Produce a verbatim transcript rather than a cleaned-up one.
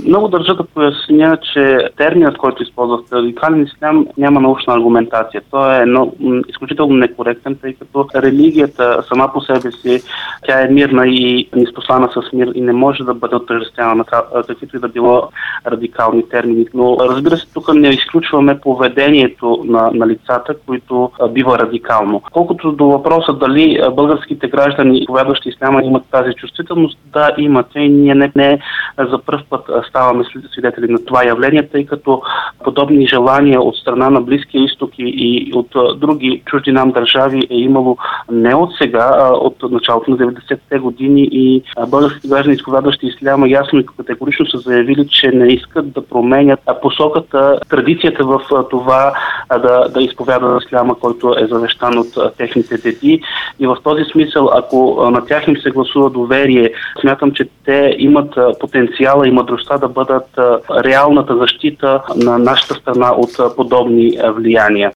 Много държа да поясня, че терминът, който използвахте, радикален ислям, няма научна аргументация. Той е едно, изключително некоректен, тъй като религията сама по себе си, тя е мирна и изпослана с мир и не може да бъде отъждествена на каквито и да било радикални термини. Но разбира се, тук не изключваме поведението на, на лицата, които а, бива радикално. Колкото до въпроса дали а, българските граждани, повядващи исляма, имат тази чувствителност, да, имат. И ние не, не за пръв път ставаме свидетели на това явление, тъй като подобни желания от страна на Близкия изток и, и от а, други чужди нам държави е имало не от сега, а от началото на деветдесетте години и а, българските граждани, изповядващи исляма, ясно и категорично са заявили, че не искат да променят посоката, традицията в а, това а, да, да изповядат исляма, който е завещан от а, техните деди. И в този смисъл, ако а, на тях им се гласува доверие, смятам, че те имат а, потенциала и мъдростта да бъдат а, реалната защита на нашата страна от а, подобни а, влияния.